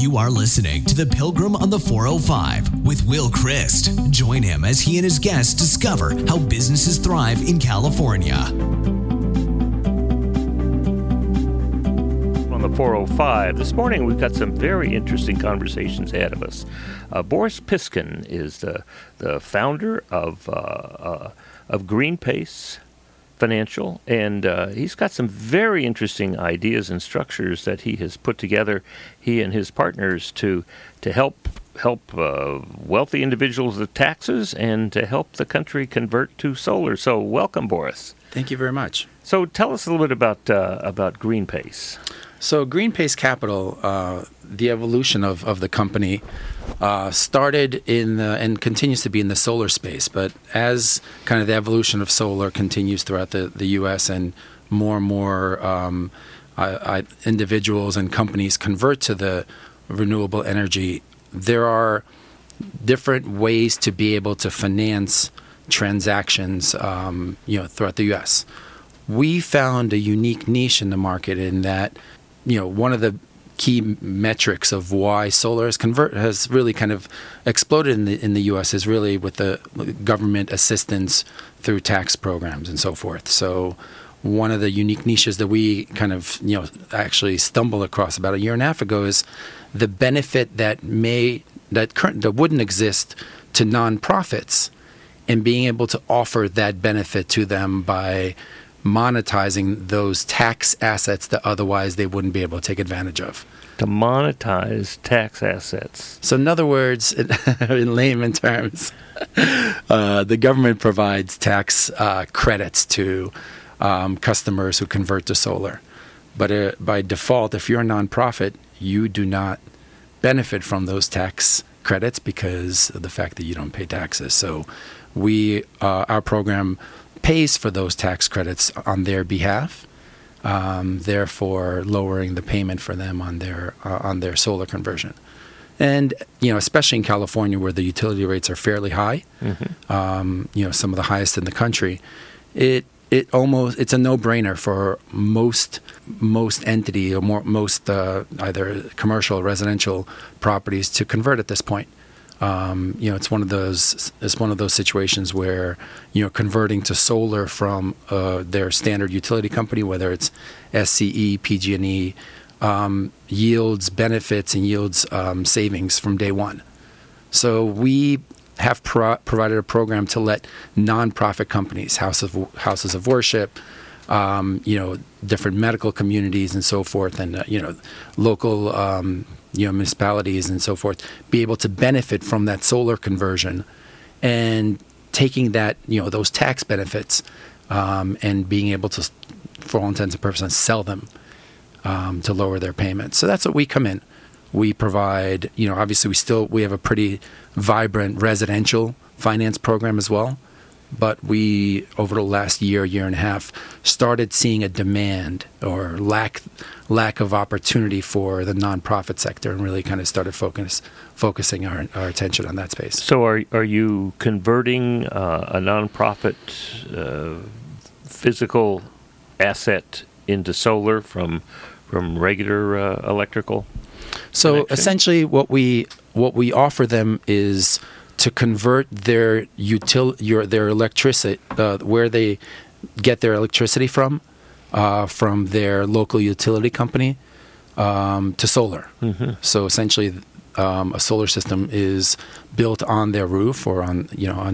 You are listening to The Pilgrim on the 405 with Will Christ. Join him as he and his guests discover how businesses thrive in California. On the 405, this morning we've got some very interesting conversations ahead of us. Boris Piskin is the founder of GreenPace Financial, and he's got some very interesting ideas and structures that he has put together, he and his partners, to help wealthy individuals with taxes and to help the country convert to solar. So welcome, Boris. Thank you very much. So tell us a little bit about GreenPace. So GreenPace Capital, the evolution of the company started in and continues to be in the solar space. But as kind of the evolution of solar continues throughout the U.S. and more individuals and companies convert to the renewable energy, there are different ways to be able to finance transactions, throughout the U.S. We found a unique niche in the market in that, one of the key metrics of why solar has really kind of exploded in the U.S. is really with the government assistance through tax programs and so forth. So one of the unique niches that we kind of actually stumbled across about a year and a half ago is the benefit that wouldn't exist to nonprofits, and being able to offer that benefit to them by monetizing those tax assets that otherwise they wouldn't be able to take advantage of. To monetize tax assets. So in other words, in layman terms, the government provides tax credits to customers who convert to solar. But by default, if you're a nonprofit, you do not benefit from those tax credits because of the fact that you don't pay taxes. So our program pays for those tax credits on their behalf, therefore lowering the payment for them on their solar conversion. And especially in California, where the utility rates are fairly high, some of the highest in the country, it's a no-brainer for most entity or most either commercial or residential properties to convert at this point. It's one of those situations where converting to solar from their standard utility company, whether it's SCE, PG&E, yields benefits and yields savings from day one. So we have provided a program to let nonprofit companies, houses of worship, different medical communities and so forth, and local municipalities and so forth, be able to benefit from that solar conversion and taking that, those tax benefits and being able to, for all intents and purposes, sell them to lower their payments. So that's what we come in. We provide, obviously we have a pretty vibrant residential finance program as well. But we, over the last year and a half, started seeing a demand or lack of opportunity for the nonprofit sector, and really kind of started focusing our attention on that space. So are you converting a nonprofit physical asset into solar from regular electrical So connection? Essentially what we offer them is to convert their electricity, where they get their electricity from their local utility company, to solar. Mm-hmm. So essentially, a solar system is built on their roof or on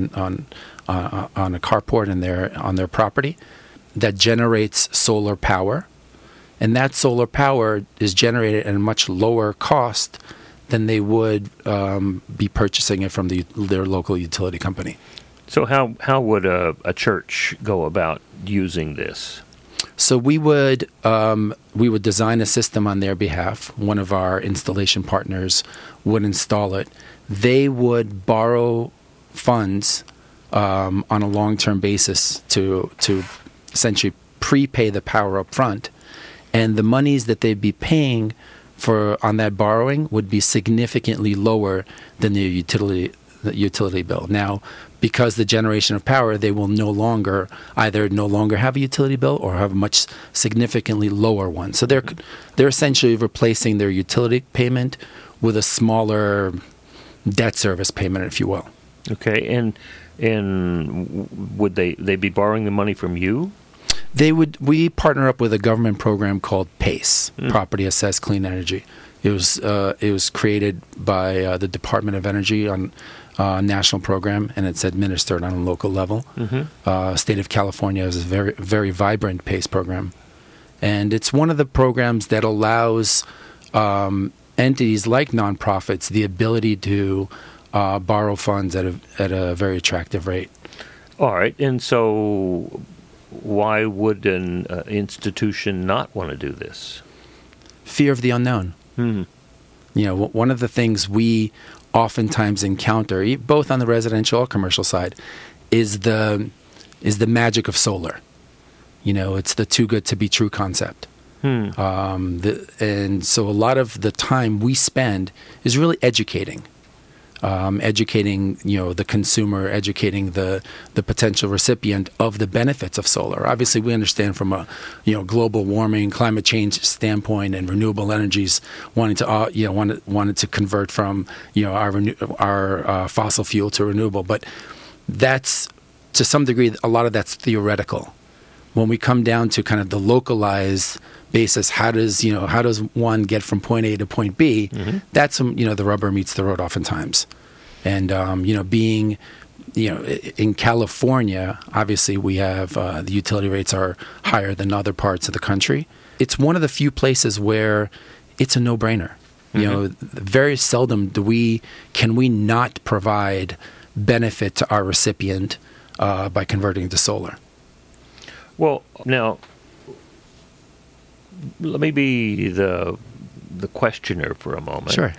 a carport on their property that generates solar power, and that solar power is generated at a much lower cost than they would be purchasing it from their local utility company. So how would a church go about using this? So we would design a system on their behalf. One of our installation partners would install it. They would borrow funds on a long-term basis to essentially prepay the power up front, and the monies that they'd be paying on that borrowing would be significantly lower than the the utility bill. Now, because the generation of power, they will no longer have a utility bill or have a much significantly lower one. So they're essentially replacing their utility payment with a smaller debt service payment, if you will. Okay, and would they be borrowing the money from you? We partner up with a government program called PACE, Property Assessed Clean Energy. It was created by the Department of Energy on a national program, and it's administered on a local level. State of California has a very, very vibrant PACE program. And it's one of the programs that allows entities like nonprofits the ability to borrow funds at a very attractive rate. All right, and so why would an institution not want to do this? Fear of the unknown. One of the things we oftentimes encounter, both on the residential or commercial side, is the magic of solar. It's the too good to be true concept. And so a lot of the time we spend is really educating the consumer, educating the potential recipient of the benefits of solar. Obviously, we understand from a global warming, climate change standpoint, and renewable energies wanted to convert from our fossil fuel to renewable. But that's, to some degree, a lot of that's theoretical. When we come down to kind of the localized basis, how does one get from point A to point B? That's the rubber meets the road oftentimes. And being in California, obviously we have the utility rates are higher than other parts of the country. It's one of the few places where it's a no-brainer. Very seldom can we not provide benefit to our recipient by converting to solar. Well, now, let me be the questioner for a moment. Sure.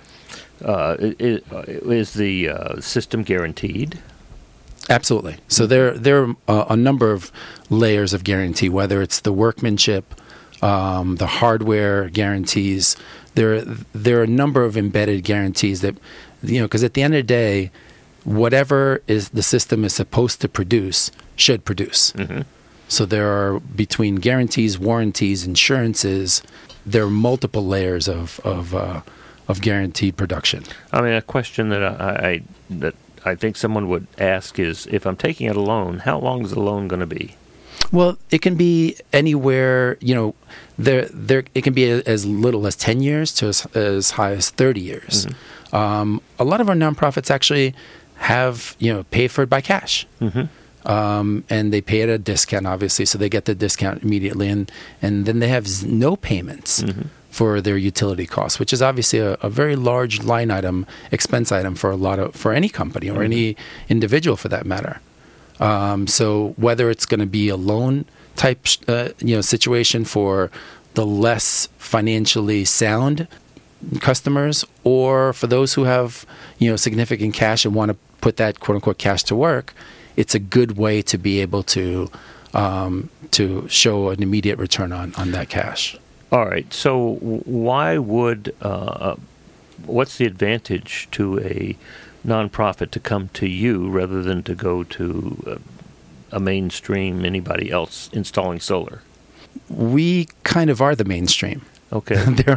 Is the system guaranteed? Absolutely. So there are a number of layers of guarantee, whether it's the workmanship, the hardware guarantees. There are a number of embedded guarantees that, because at the end of the day, whatever is the system is supposed to produce should produce. So there are, between guarantees, warranties, insurances, there are multiple layers of guaranteed production. I mean, a question that I think someone would ask is, if I'm taking out a loan, how long is the loan going to be? Well, it can be anywhere. It can be as little as 10 years to as high as 30 years. A lot of our nonprofits actually have pay for it by cash. And they pay at a discount, obviously, so they get the discount immediately, and then they have no payments for their utility costs, which is obviously a very large line item, expense item for any company or any individual for that matter. So whether it's going to be a loan type situation for the less financially sound customers, or for those who have significant cash and want to put that quote unquote cash to work, it's a good way to be able to show an immediate return on that cash. All right. So why would what's the advantage to a nonprofit to come to you rather than to go to a mainstream, anybody else installing solar? We kind of are the mainstream. Okay.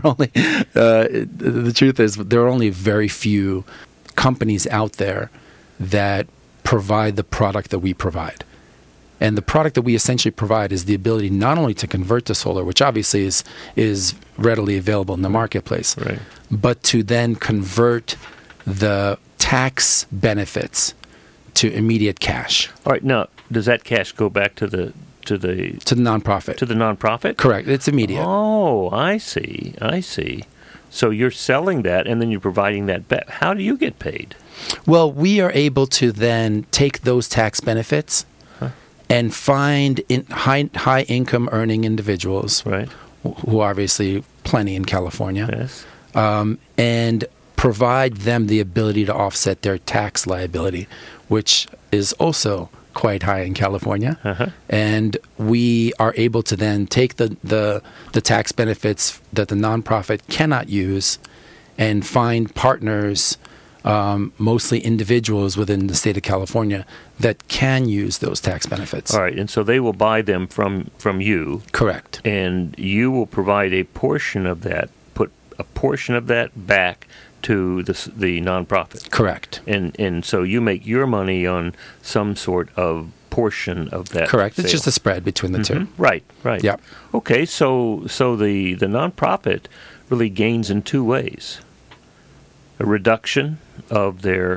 The truth is, there are only very few companies out there that provide the product that we provide. And the product that we essentially provide is the ability not only to convert to solar, which obviously is readily available in the marketplace, right, but to then convert the tax benefits to immediate cash. All right. Now, does that cash go back to the nonprofit? To the nonprofit? Correct. It's immediate. Oh, I see. So you're selling that, and then you're providing that back. How do you get paid? Well, we are able to then take those tax benefits and find high income earning individuals, right, who are obviously plenty in California, yes, and provide them the ability to offset their tax liability, which is also quite high in California. And we are able to then take the tax benefits that the nonprofit cannot use and find partners mostly individuals within the state of California that can use those tax benefits. All right, and so they will buy them from you. Correct. And you will provide a portion of that, put a portion of that back to the nonprofit. Correct. And so you make your money on some sort of portion of that. Correct. sale. It's just a spread between the two. Right. Yep. Okay, so the nonprofit really gains in two ways: a reduction of their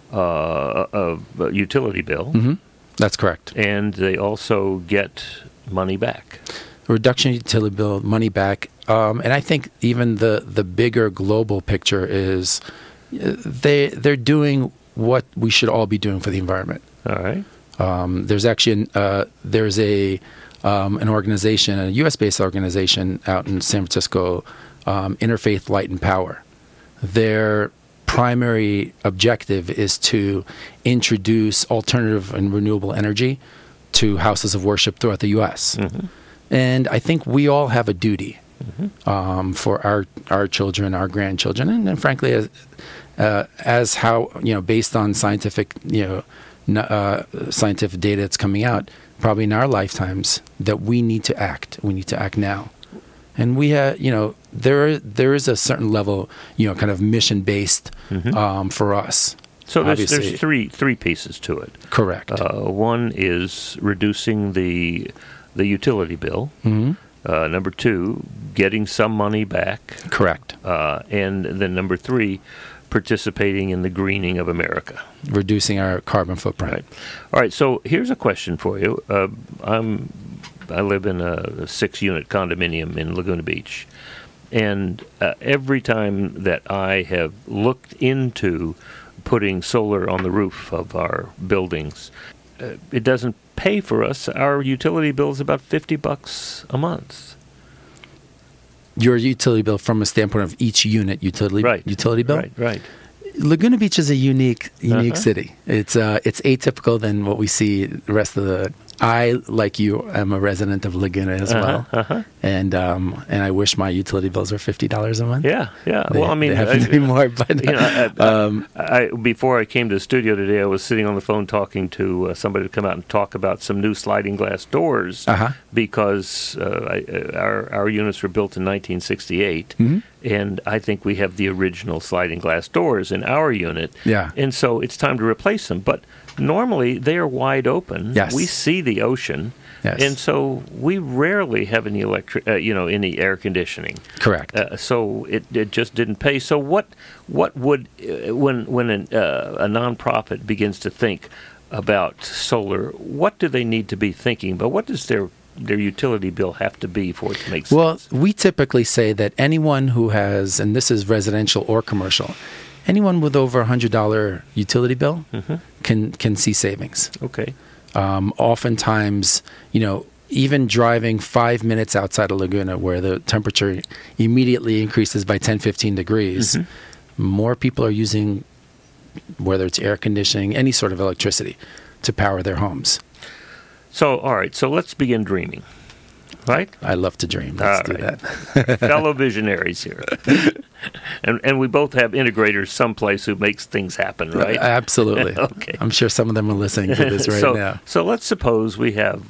utility bill, That's correct. and they also get money back. A reduction in utility bill, money back. And I think even the bigger global picture is they're doing what we should all be doing for the environment. All right. There's actually an organization, a U.S.-based organization out in San Francisco, Interfaith Light and Power. Their primary objective is to introduce alternative and renewable energy to houses of worship throughout the U.S. And I think we all have a duty for our children, our grandchildren, and frankly, as how, based on scientific, scientific data that's coming out, probably in our lifetimes, that we need to act. We need to act now. And we have, there is a certain level, kind of mission-based for us. So there's three pieces to it. Correct. One is reducing the utility bill. Number two, getting some money back. Correct. And then number three, participating in the greening of America. Reducing our carbon footprint. Right. All right, so here's a question for you. I live in a 6-unit condominium in Laguna Beach. And every time that I have looked into putting solar on the roof of our buildings, it doesn't pay for us. Our utility bill is about $50 a month. Your utility bill from a standpoint of each unit utility bill? Right. Laguna Beach is a unique city. It's atypical than what we see the rest of the. I, like you, am a resident of Laguna as well, and I wish my utility bills were $50 a month. Yeah. They happen to be more, but before I came to the studio today, I was sitting on the phone talking to somebody to come out and talk about some new sliding glass doors because our units were built in 1968, and I think we have the original sliding glass doors in our unit. Yeah, and so it's time to replace them, but. Normally, they are wide open. Yes. We see the ocean, and so we rarely have any any air conditioning. Correct. So it just didn't pay. So what would when a nonprofit begins to think about solar, what do they need to be thinking about? What does their utility bill have to be for it to make sense? Well, we typically say that anyone who has, and this is residential or commercial, anyone with over $100 utility bill can see savings. Okay. Oftentimes, even driving 5 minutes outside of Laguna where the temperature immediately increases by 10, 15 degrees, more people are using, whether it's air conditioning, any sort of electricity to power their homes. So, all right. So let's begin dreaming. Right? I love to dream. Let's do that. Fellow visionaries here. And we both have integrators someplace who makes things happen, right? Absolutely. Okay. I'm sure some of them are listening to this now. So let's suppose we have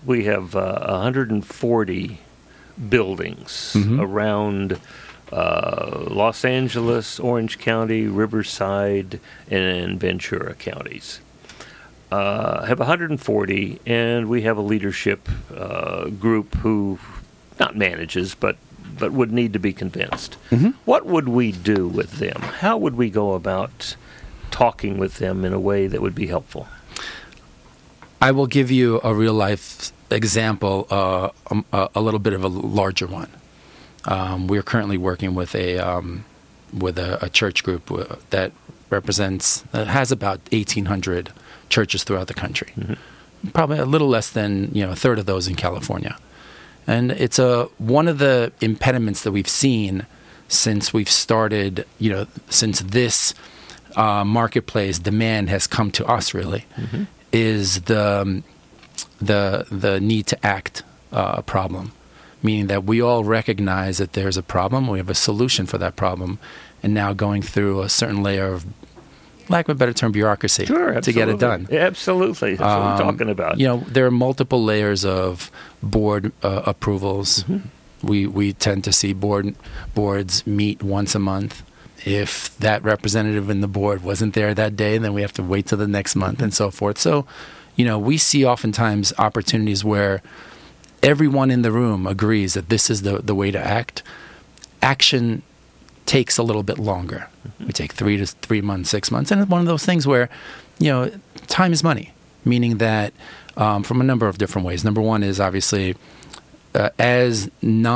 140 buildings around Los Angeles, Orange County, Riverside, and Ventura counties. Have 140, and we have a leadership group who not manages, but would need to be convinced. What would we do with them? How would we go about talking with them in a way that would be helpful? I will give you a real-life example, a little bit of a larger one. We're currently working with a church group that has about 1,800 churches throughout the country. Probably a little less than a third of those in California. And it's one of the impediments that we've seen since we've started, since this marketplace demand has come to us, really, is the need to act problem. Meaning that we all recognize that there's a problem, we have a solution for that problem, and now going through a certain layer of lack of a better term, bureaucracy to get it done. Absolutely. That's what we're talking about. There are multiple layers of board approvals. We tend to see boards meet once a month. If that representative in the board wasn't there that day, then we have to wait till the next month and so forth. So, we see oftentimes opportunities where everyone in the room agrees that this is the way to act. Action takes a little bit longer. We take 3 months, 6 months. And it's one of those things where, time is money, meaning that from a number of different ways. Number one is obviously as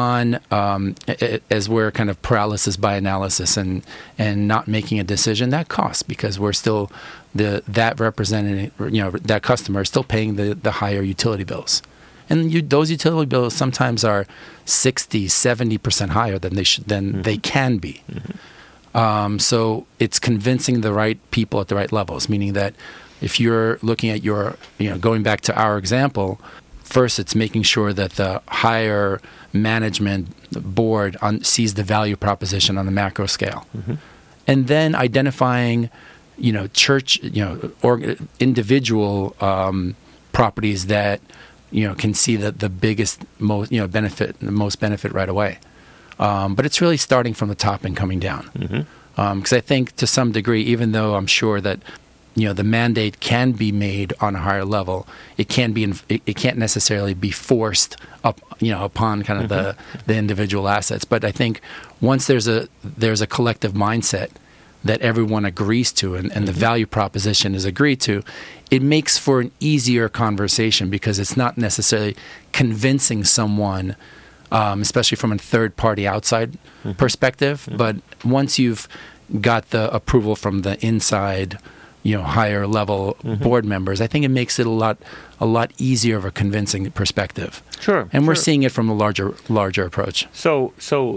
we're kind of paralysis by analysis and not making a decision, that costs because we're still that representative, that customer is still paying the higher utility bills. And those utility bills sometimes are 60, 70% higher than they can be. So it's convincing the right people at the right levels, meaning that if you're looking at going back to our example, first it's making sure that the higher management board sees the value proposition on a macro scale. And then identifying, church, or individual properties that can see the biggest, most benefit right away. But it's really starting from the top and coming down. Because I think to some degree, even though I'm sure that the mandate can be made on a higher level, it can't necessarily be forced up upon kind of the individual assets. But I think once there's a collective mindset that everyone agrees to and the value proposition is agreed to, it makes for an easier conversation because it's not necessarily convincing someone, especially from a third-party outside perspective. But once you've got the approval from the inside, higher level board members, I think it makes it a lot easier of a convincing perspective. Sure. And we're seeing it from a larger approach. So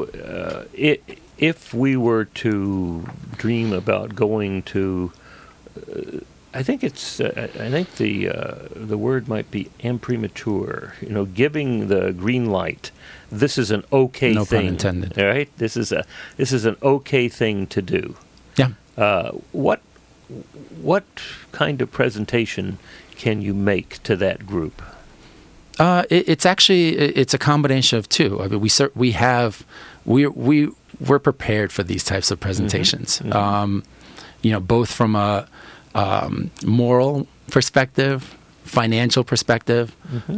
if we were to dream about going to, I think the word might be imprimatur. Giving the green light. This is an okay no thing. No pun intended. Right. This is an okay thing to do. Yeah. What kind of presentation can you make to that group? It's a combination of two. I mean, we're prepared for these types of presentations. Both from a moral perspective, financial perspective.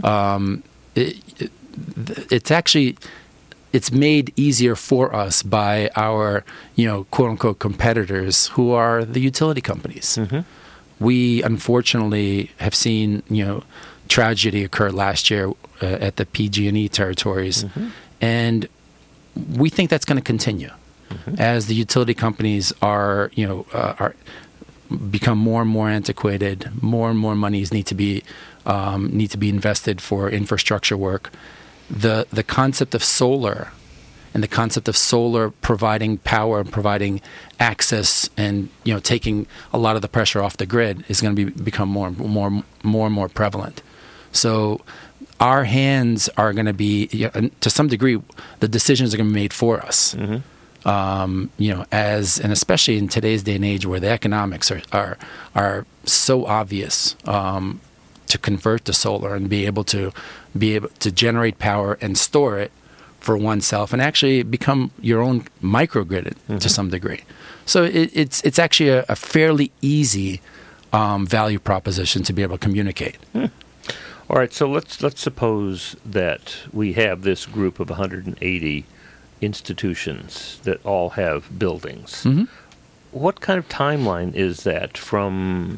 It's made easier for us by our, quote unquote competitors who are the utility companies. We unfortunately have seen, tragedy occur last year at the PG&E territories, and we think that's going to continue as the utility companies are become more and more antiquated. More and more monies need to be invested for infrastructure work. The concept of solar and the concept of solar providing power and providing access and taking a lot of the pressure off the grid is going to become more and more prevalent. So our hands are going to be, to some degree, the decisions are going to be made for us. And especially in today's day and age where the economics are so obvious, to convert to solar and be able to generate power and store it for oneself and actually become your own microgrid to some degree. So it's actually a fairly easy value proposition to be able to communicate. All right, so let's suppose that we have this group of 180 institutions that all have buildings. What kind of timeline is that from?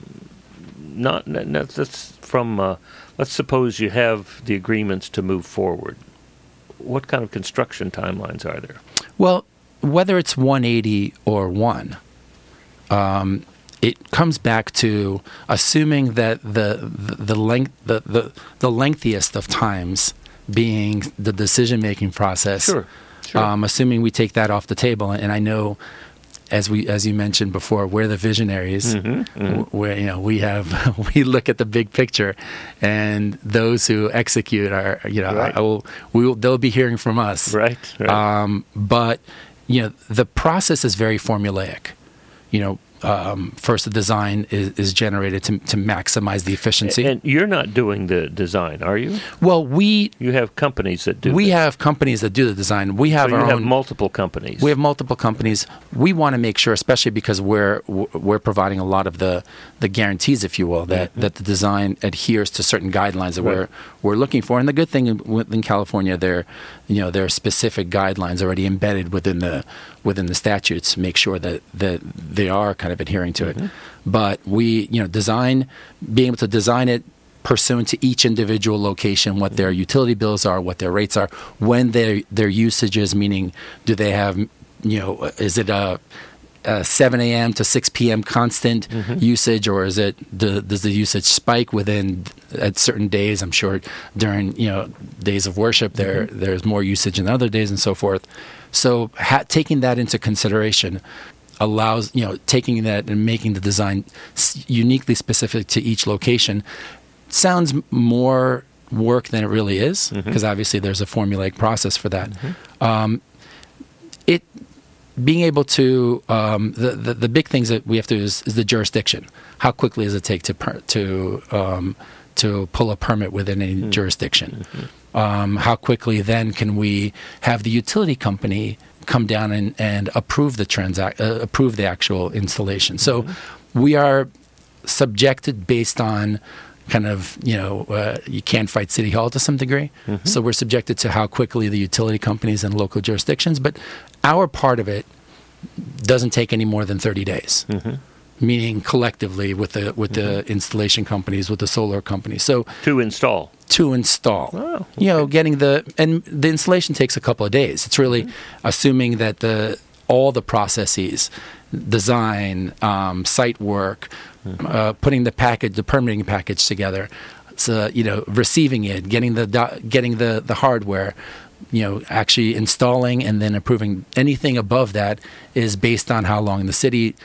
Let's suppose you have the agreements to move forward. What kind of construction timelines are there? Well, whether it's 180 or 1, it comes back to assuming that the lengthiest of times being the decision-making process. Sure. Assuming we take that off the table, and I know, as you mentioned before, we're the visionaries. Where we look at the big picture, and those who execute are they'll be hearing from us. Right. But the process is very formulaic. first the design is generated to maximize the efficiency. And you're not doing the design, are you? Well, you have companies that do. We have companies that do the design. We have so our you own. have multiple companies. We have multiple companies. We want to make sure, especially because we're providing a lot of the guarantees, if you will, that the design adheres to certain guidelines that we're looking for. And the good thing in California, there are specific guidelines already embedded within the statutes to make sure that they are kind of adhering to it. But we, being able to design it pursuant to each individual location, what their utility bills are, what their rates are, when their usage is, meaning do they have, is it a 7 a.m. to 6 p.m. constant usage, or does the usage spike at certain days? I'm sure during days of worship there's more usage than other days and so forth. So taking that into consideration allows taking that and making the design uniquely specific to each location sounds more work than it really is, because obviously there's a formulaic process for that. Being able to the big things that we have to do is the jurisdiction. How quickly does it take to pull a permit within any jurisdiction? How quickly then can we have the utility company come down and approve the actual installation? So we are subjected based on kind of, you can't fight City Hall to some degree. So we're subjected to how quickly the utility companies and local jurisdictions, but our part of it doesn't take any more than 30 days, meaning collectively with the installation companies, with the solar companies. So to install. Oh, okay. Getting the installation takes a couple of days. It's really assuming that all the processes, design, site work, putting the permitting package together, so receiving it, getting the hardware, actually installing and then approving. Anything above that is based on how long the city,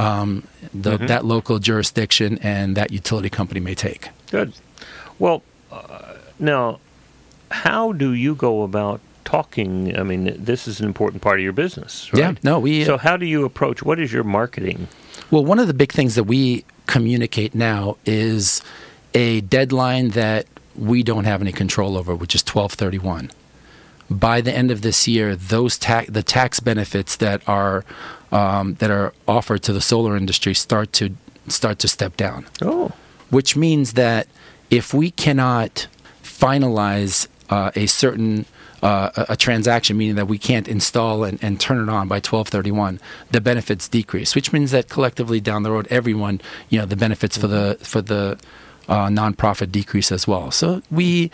that local jurisdiction, and that utility company may take. Good. Well, now, how do you go about talking? I mean, this is an important part of your business, right? Yeah. No, So how do you approach? What is your marketing? Well, one of the big things that we communicate now is a deadline that we don't have any control over, which is 12/31. By the end of this year, the tax benefits that are offered to the solar industry start to step down. Oh, which means that if we cannot finalize a certain a transaction, meaning that we can't install and turn it on by 12/31, the benefits decrease. Which means that collectively down the road, everyone, the benefits for the nonprofit decrease as well. So we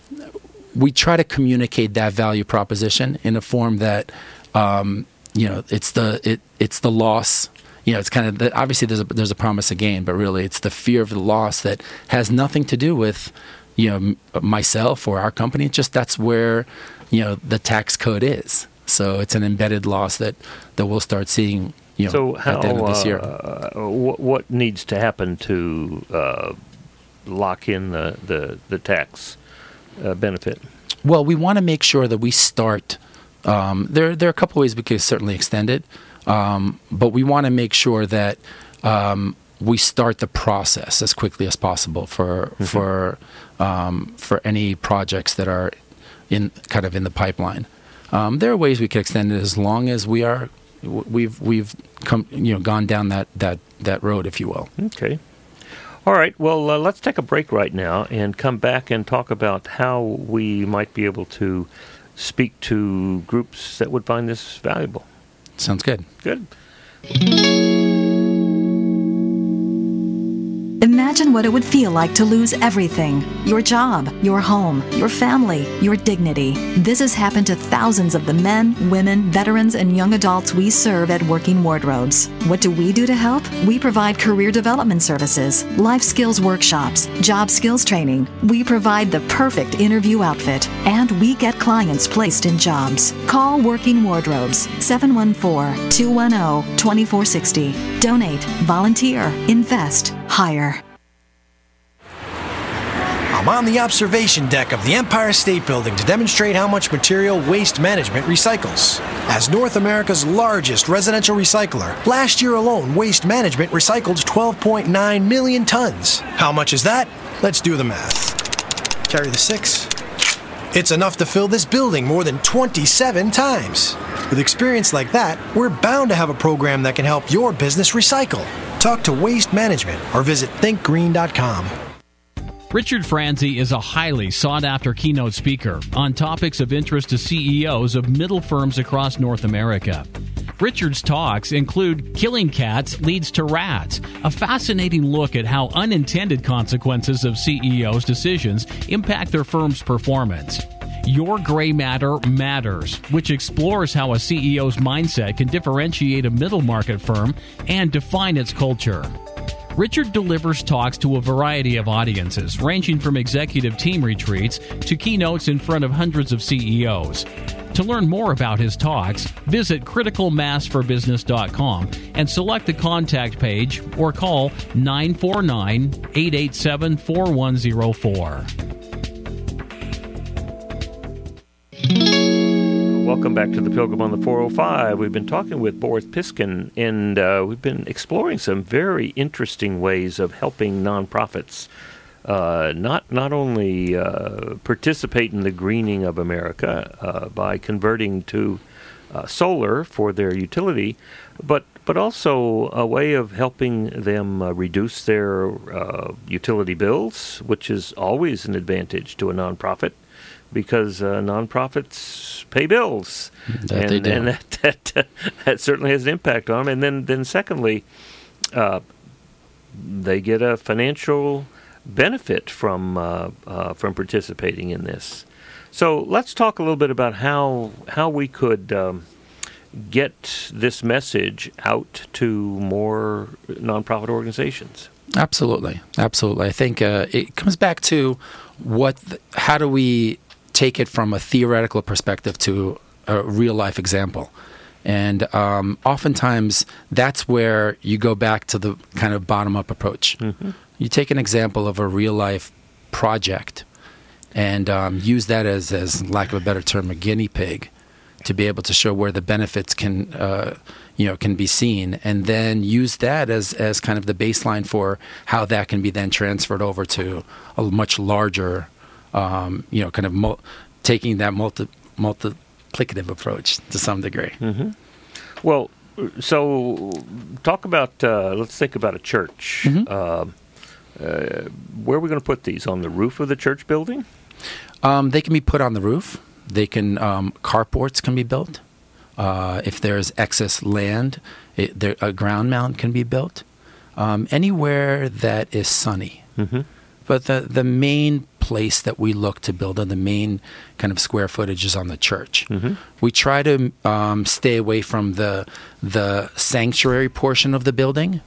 try to communicate that value proposition in a form that it's the loss. It's kind of obviously there's a promise of gain, but really it's the fear of the loss that has nothing to do with myself or our company. It's just that's where the tax code is. So it's an embedded loss that we'll start seeing so how, at the end of this year. What needs to happen to lock in the tax benefit? Well, we want to make sure that we start. There are a couple ways we could certainly extend it, but we want to make sure that we start the process as quickly as possible for any projects that are in the pipeline. There are ways we could extend it as long as we've gone down that road, if you will. Okay. All right. Well, let's take a break right now and come back and talk about how we might be able to speak to groups that would find this valuable. Sounds good. Good. Imagine what it would feel like to lose everything. Your job, your home, your family, your dignity. This has happened to thousands of the men, women, veterans, and young adults we serve at Working Wardrobes. What do we do to help? We provide career development services, life skills workshops, job skills training. We provide the perfect interview outfit, and we get clients placed in jobs. Call Working Wardrobes, 714-210-2460. Donate, volunteer, invest, hire. I'm on the observation deck of the Empire State Building to demonstrate how much material Waste Management recycles. As North America's largest residential recycler, last year alone, Waste Management recycled 12.9 million tons. How much is that? Let's do the math. Carry the 6. It's enough to fill this building more than 27 times. With experience like that, we're bound to have a program that can help your business recycle. Talk to Waste Management or visit thinkgreen.com. Richard Franzi is a highly sought-after keynote speaker on topics of interest to CEOs of middle firms across North America. Richard's talks include Killing Cats Leads to Rats, a fascinating look at how unintended consequences of CEOs' decisions impact their firm's performance. Your Gray Matter Matters, which explores how a CEO's mindset can differentiate a middle market firm and define its culture. Richard delivers talks to a variety of audiences, ranging from executive team retreats to keynotes in front of hundreds of CEOs. To learn more about his talks, visit criticalmassforbusiness.com and select the contact page or call 949-887-4104. Welcome back to the Pilgrim on the 405. We've been talking with Boris Piskin, and we've been exploring some very interesting ways of helping nonprofits not only participate in the greening of America by converting to solar for their utility, but also a way of helping them reduce their utility bills, which is always an advantage to a nonprofit, because nonprofits pay bills, and that certainly has an impact on them. And then secondly, they get a financial benefit from participating in this. So let's talk a little bit about how we could get this message out to more nonprofit organizations. Absolutely. I think it comes back to how do we take it from a theoretical perspective to a real-life example. And oftentimes, that's where you go back to the kind of bottom-up approach. Mm-hmm. You take an example of a real-life project and use that as lack of a better term, a guinea pig, to be able to show where the benefits can be seen, and then use that as kind of the baseline for how that can be then transferred over to a much larger taking that multiplicative approach to some degree. Mm-hmm. Well, so let's think about a church. Mm-hmm. Where are we going to put these? On the roof of the church building? They can be put on the roof. They can, carports can be built. If there's excess land, a ground mount can be built. Anywhere that is sunny. Mm-hmm. But the main place that we look to build on, the main kind of square footage, is on the church. Mm-hmm. We try to stay away from the sanctuary portion of the building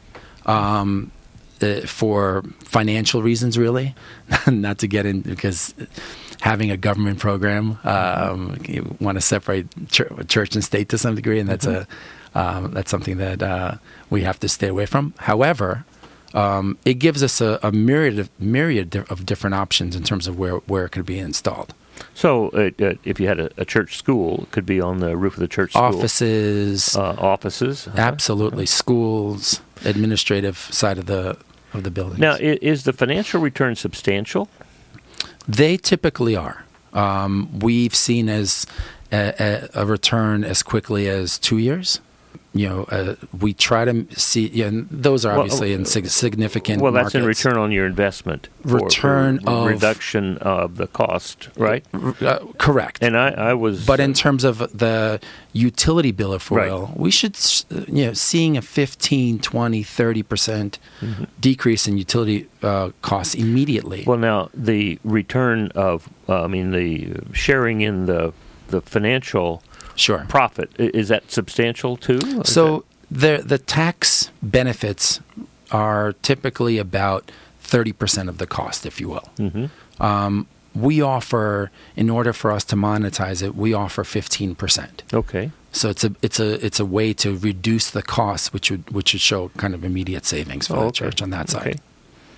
for financial reasons, really. Not to get in, because having a government program, you want to separate church and state to some degree, and that's that's something that we have to stay away from. However, it gives us a myriad of different options in terms of where it could be installed. So if you had a church school, it could be on the roof of the church school. Offices. Offices. Absolutely. Schools, administrative side of the buildings. Now, is the financial return substantial? They typically are. We've seen as a return as quickly as 2 years. We try to see, and those are obviously in significant Well, that's markets. in return on your investment. Return of reduction of the cost, right? Correct. And I was... But in terms of the utility bill, if we will, we should, seeing a 15, 20, 30% decrease in utility costs immediately. Well, now, the return of, the sharing in the financial... Sure. Profit, is that substantial too? So the tax benefits are typically about 30% of the cost, if you will. Mm-hmm. We offer, in order for us to monetize it, we offer 15%. Okay. So it's a way to reduce the cost, which would show kind of immediate savings for the church on that side.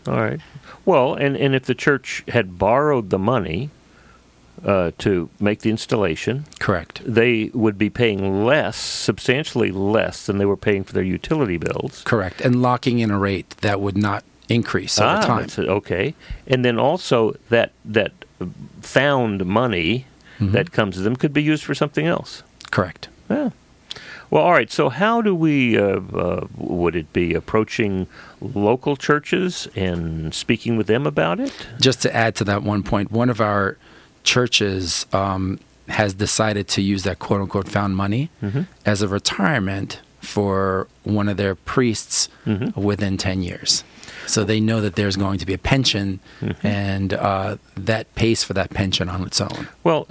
All right. Well, and if the church had borrowed the money to make the installation, Correct. they would be paying less, substantially less than they were paying for their utility bills. Correct. And locking in a rate that would not increase over time. Okay. And then also that found money that comes to them could be used for something else. Correct. Yeah. Well, all right. So how do we, would it be approaching local churches and speaking with them about it? Just to add to that one point, one of our churches has decided to use that quote-unquote found money as a retirement for one of their priests within 10 years. So they know that there's going to be a pension, and that pays for that pension on its own. Well,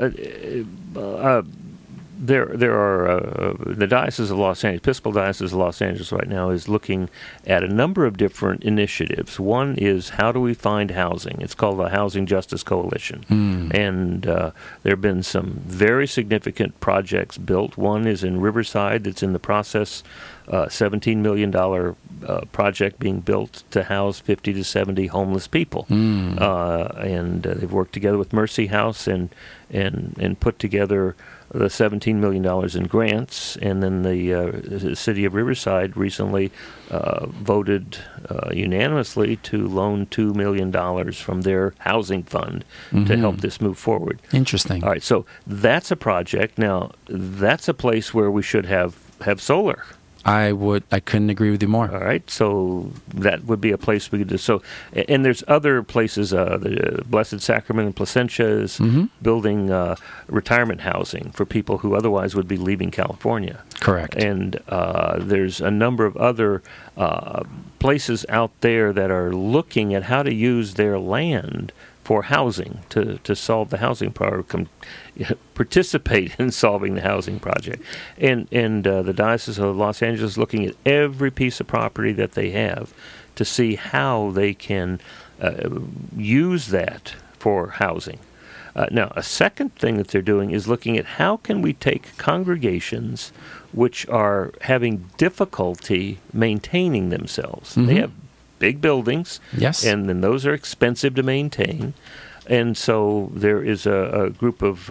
there are the Diocese of Los Angeles, Episcopal Diocese of Los Angeles right now is looking at a number of different initiatives. One is how do we find housing? It's called the Housing Justice Coalition. And there have been some very significant projects built. One is in Riverside that's in the process, $17 million project being built to house 50 to 70 homeless people. And they've worked together with Mercy House and put together the $17 million in grants, and then the city of Riverside recently voted unanimously to loan $2 million from their housing fund to help this move forward. Interesting. All right, so that's a project. Now, that's a place where we should have solar. I couldn't agree with you more. All right, so that would be a place we could do. So, and there's other places. The Blessed Sacrament in Placentia is building retirement housing for people who otherwise would be leaving California. Correct. And there's a number of other places out there that are looking at how to use their land for housing to solve the housing problem, participate in solving the housing project. And the Diocese of Los Angeles is looking at every piece of property that they have to see how they can use that for housing. Now, a second thing that they're doing is looking at how can we take congregations which are having difficulty maintaining themselves. They have big buildings, yes, and then those are expensive to maintain, and so there is a group of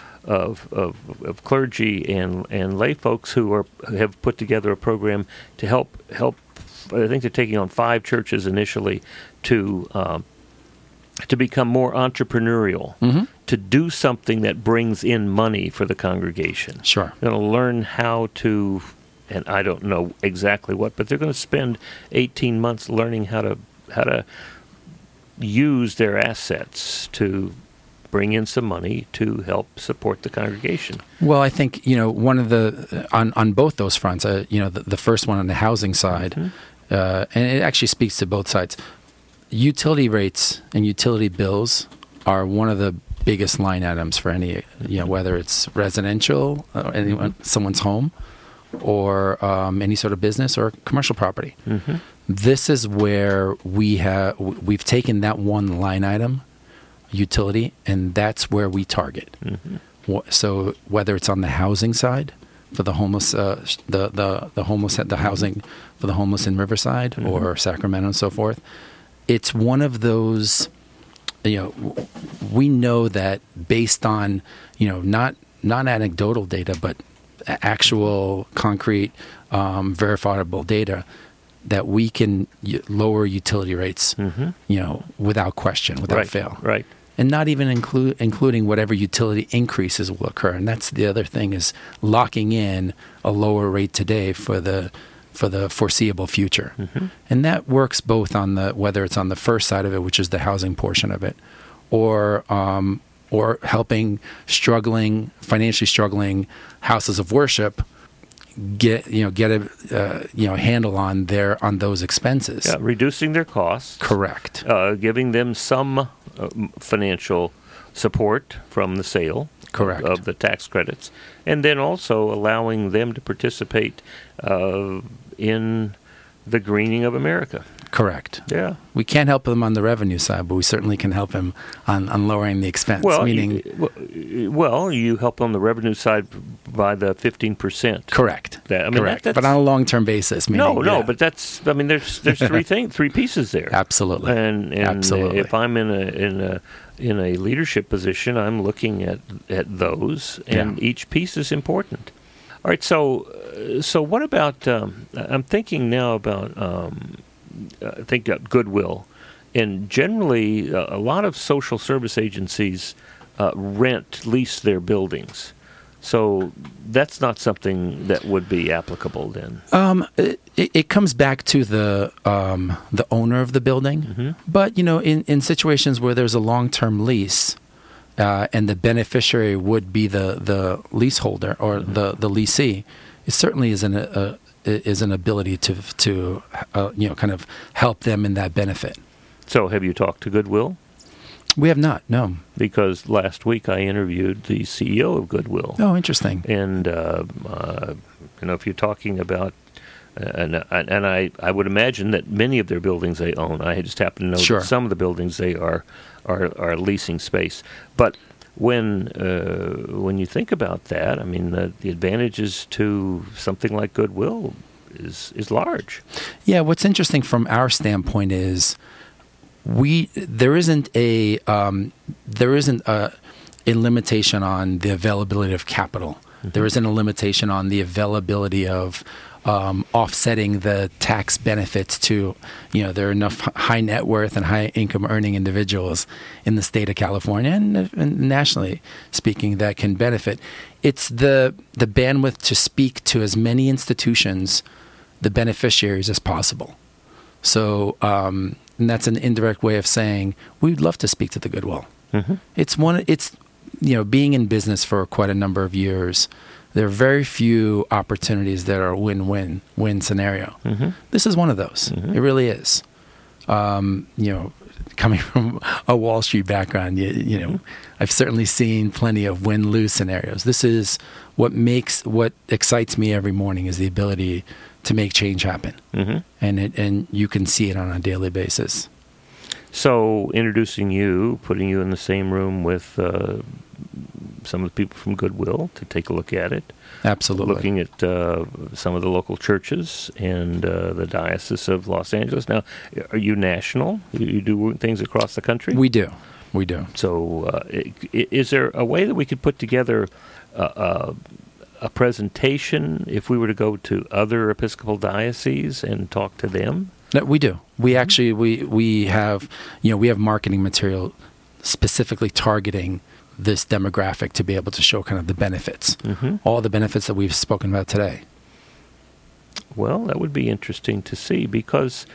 clergy and lay folks who have put together a program to help. I think they're taking on 5 churches initially to become more entrepreneurial, to do something that brings in money for the congregation. Sure, they're going to learn how to. And I don't know exactly what, but they're going to spend 18 months learning how to use their assets to bring in some money to help support the congregation. Well, I think one of the on both those fronts, the first one on the housing side, and it actually speaks to both sides. Utility rates and utility bills are one of the biggest line items for any, whether it's residential, someone's home, or any sort of business or commercial property. This is where we've taken that one line item, utility, and that's where we target. So whether it's on the housing side for the homeless, the homeless at the housing for the homeless in Riverside or Sacramento and so forth, it's one of those. We know that based on not anecdotal data, but actual, concrete, verifiable data, that we can lower utility rates, without question, without fail. Right. And not even including whatever utility increases will occur. And that's the other thing, is locking in a lower rate today for the foreseeable future. And that works both on whether it's on the first side of it, which is the housing portion of it, or helping financially struggling houses of worship get a handle on those expenses. Yeah, reducing their costs. Correct. Giving them some financial support from the sale. Correct. Of the tax credits, and then also allowing them to participate in the greening of America. Correct. Yeah. We can't help him on the revenue side, but we certainly can help him on lowering the expense. Well, meaning, you help on the revenue side by the 15%. correct. Correct. That's, but on a long-term basis. Meaning, but that's. I mean, there's three pieces there. Absolutely. And Absolutely. if I'm in a leadership position, I'm looking at those, and each piece is important. All right. So what about? I'm thinking now about. I think Goodwill, and generally a lot of social service agencies lease their buildings. So that's not something that would be applicable then. It comes back to the owner of the building. Mm-hmm. But in situations where there's a long-term lease, and the beneficiary would be the leaseholder or the leasee, it certainly is an ability to kind of help them in that benefit. So have you talked to Goodwill? We have not, no. Because last week I interviewed the CEO of Goodwill. Oh, interesting. And if you're talking about, and I would imagine that many of their buildings they own. I just happen to know that some of the buildings they are leasing space. But when you think about that, I mean, the advantages to something like Goodwill is large. Yeah, what's interesting from our standpoint is there isn't a limitation on the availability of capital. Mm-hmm. There isn't a limitation on the availability of offsetting the tax benefits to, there are enough high net worth and high income earning individuals in the state of California and nationally speaking that can benefit. It's the bandwidth to speak to as many institutions, the beneficiaries, as possible. So, and that's an indirect way of saying we'd love to speak to the Goodwill. Mm-hmm. It's being in business for quite a number of years. There are very few opportunities that are a win-win scenario. Mm-hmm. This is one of those. Mm-hmm. It really is. Coming from a Wall Street background, I've certainly seen plenty of win-lose scenarios. This is what excites me every morning is the ability to make change happen, mm-hmm. and you can see it on a daily basis. So, introducing you, putting you in the same room with some of the people from Goodwill to take a look at it. Absolutely. Looking at some of the local churches and the Diocese of Los Angeles. Now, are you national? You do things across the country? We do. So, is there a way that we could put together a presentation if we were to go to other Episcopal dioceses and talk to them? No, we do. We actually we have marketing material specifically targeting this demographic to be able to show kind of the benefits, mm-hmm. all the benefits that we've spoken about today. Well, that would be interesting to see because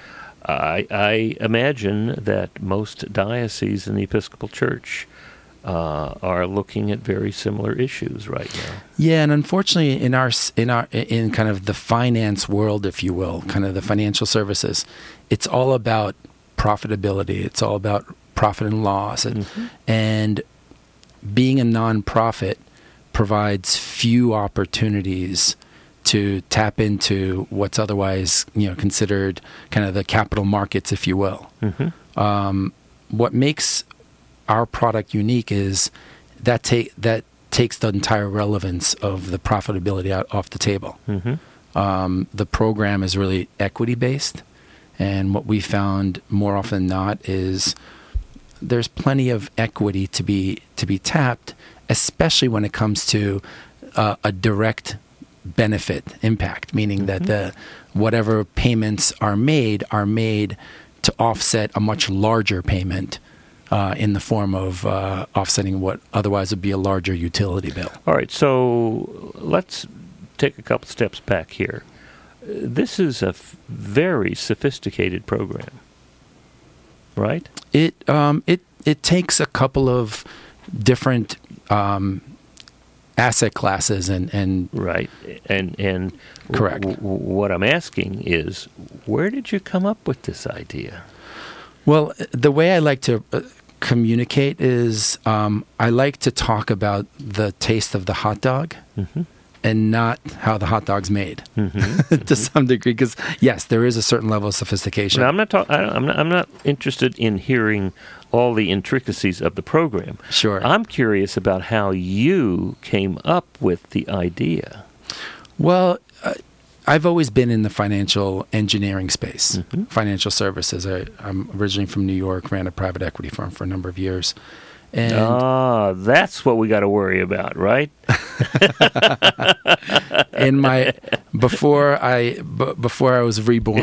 I imagine that most dioceses in the Episcopal Church are looking at very similar issues right now. Yeah, and unfortunately, in kind of the finance world, if you will, kind of the financial services, it's all about profitability. It's all about profit and loss, and being a nonprofit provides few opportunities to tap into what's otherwise considered kind of the capital markets, if you will. Mm-hmm. What makes our product unique is that takes the entire relevance of the profitability off the table. Mm-hmm. The program is really equity based, and what we found more often than not is there's plenty of equity to be tapped, especially when it comes to a direct benefit impact, meaning mm-hmm. that whatever payments are made to offset a much larger payment. In the form of offsetting what otherwise would be a larger utility bill. All right, so let's take a couple steps back here. This is a very sophisticated program, right? It takes a couple of different asset classes and right, and correct. What I'm asking is, where did you come up with this idea? Well, the way I like to communicate is I like to talk about the taste of the hot dog, mm-hmm. and not how the hot dog's made to some degree. Because yes, there is a certain level of sophistication. Now, I'm not interested in hearing all the intricacies of the program. Sure. I'm curious about how you came up with the idea. Well, I've always been in the financial engineering space, financial services. I'm originally from New York, ran a private equity firm for a number of years. And that's what we got to worry about, right? Before I was reborn,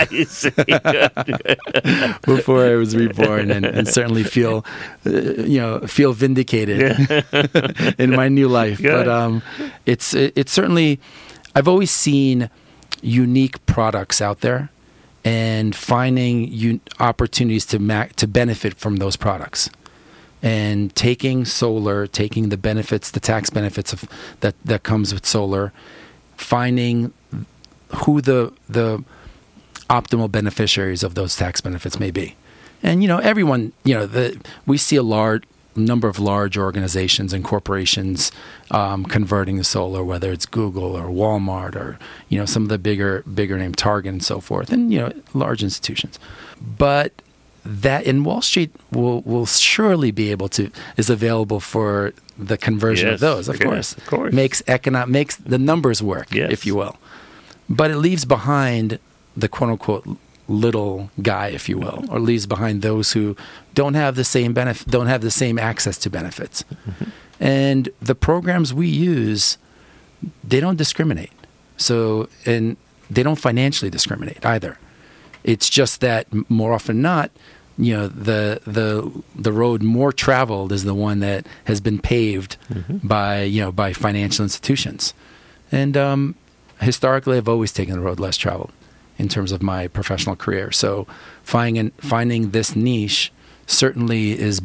before I was reborn, and certainly feel vindicated in my new life. Good. But it's certainly, I've always seen unique products out there, and finding opportunities to benefit from those products. And taking solar, taking the benefits, the tax benefits of that comes with solar, finding who the optimal beneficiaries of those tax benefits may be. And everyone, we see a large number of large organizations and corporations converting to solar, whether it's Google or Walmart or some of the bigger name Target and so forth, and large institutions. But that in Wall Street will surely be is available for the conversion of those. Of course, makes the numbers work, if you will. But it leaves behind the quote unquote little guy, if you will, or leaves behind those who don't have the same don't have the same access to benefits. And the programs we use, they don't discriminate. So, and they don't financially discriminate either. It's just that more often than not, the road more traveled is the one that has been paved by financial institutions. And historically, I've always taken the road less traveled in terms of my professional career. So finding this niche certainly is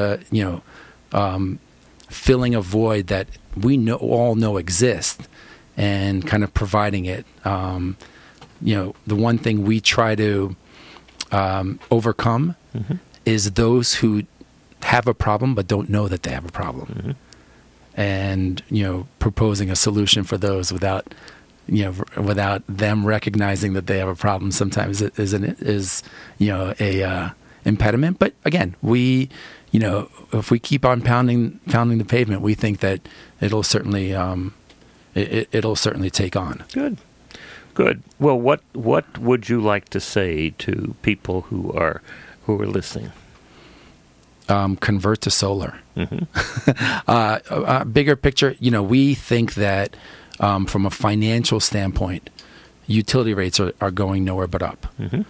filling a void that we all know exists, and kind of providing it. The one thing we try to overcome is those who have a problem but don't know that they have a problem, and proposing a solution for those without them recognizing that they have a problem sometimes is a impediment. But again, we if we keep on pounding the pavement, we think that it'll certainly take on. Good. Well, what would you like to say to people who are listening? Convert to solar. Bigger picture, we think that from a financial standpoint, utility rates are going nowhere but up.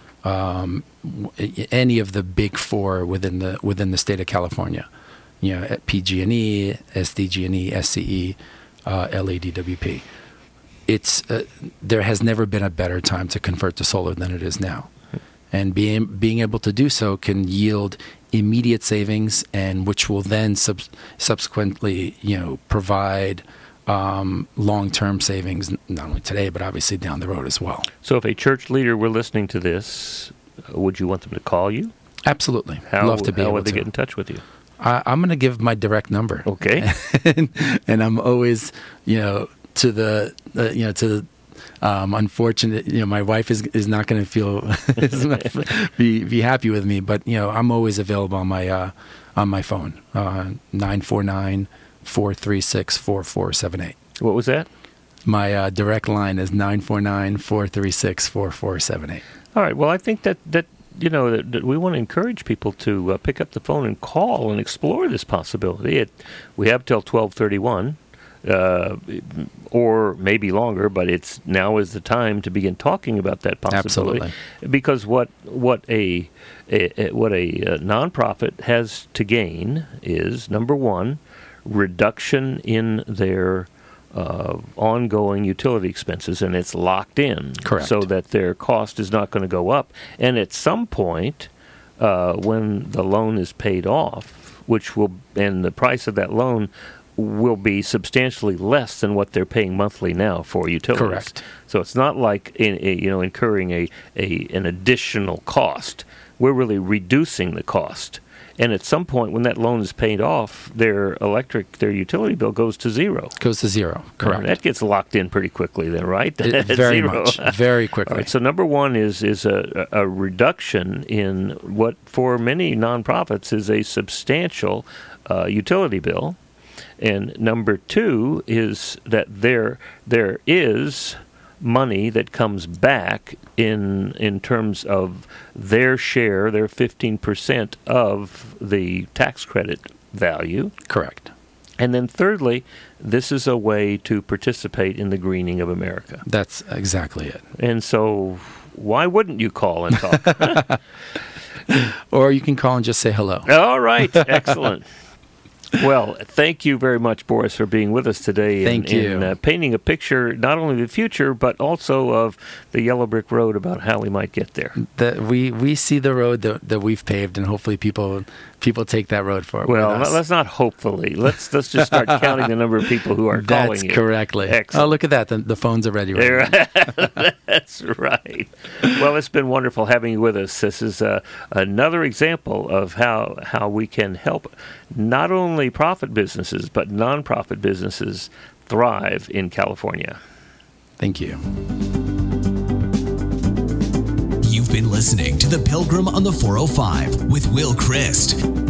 Any of the big four within the state of California, at PG&E, SDG&E, SCE, LADWP. There has never been a better time to convert to solar than it is now, and being able to do so can yield immediate savings, and which will then subsequently provide long-term savings, not only today but obviously down the road as well. So, if a church leader were listening to this, would you want them to call you? Absolutely. Love to be able to. How would they get in touch with you? I'm going to give my direct number. Okay. and I'm always to the unfortunate, my wife is not going to be happy with me, but I'm always available on my phone, 949-436-4478. What was that? My direct line is 949-436-4478. All right. Well, I think that we want to encourage people to pick up the phone and call and explore this possibility. We have till 12:31. Or maybe longer, but now is the time to begin talking about that possibility. Absolutely. Because what a nonprofit has to gain is, number one, reduction in their ongoing utility expenses, and it's locked in. Correct. So that their cost is not going to go up. And at some point, when the loan is paid off, and the price of that loan will be substantially less than what they're paying monthly now for utilities. Correct. So it's not like incurring an additional cost. We're really reducing the cost, And at some point, when that loan is paid off, their utility bill goes to zero. Goes to zero, correct. That gets locked in pretty quickly then, right? Very much, very quickly. All right, so number one is a reduction in what for many nonprofits is a substantial utility bill. And number two is that there is money that comes back in terms of their share, their 15% of the tax credit value. Correct. And then thirdly, this is a way to participate in the greening of America. That's exactly it. And so why wouldn't you call and talk? Or you can call and just say hello. All right. Excellent. Well, thank you very much, Boris, for being with us today. Thank you. And painting a picture not only of the future, but also of the yellow brick road about how we might get there. We see the road that we've paved, and hopefully people take that road for Well, us. let's not hopefully. Let's just start counting the number of people who are calling you. That's correctly. Excellent. Oh, look at that. The phone's already ringing. That's right. Well, it's been wonderful having you with us. This is another example of how we can help not only profit businesses, but nonprofit businesses thrive in California. Thank you. You've been listening to The Pilgrim on the 405 with Will Christ.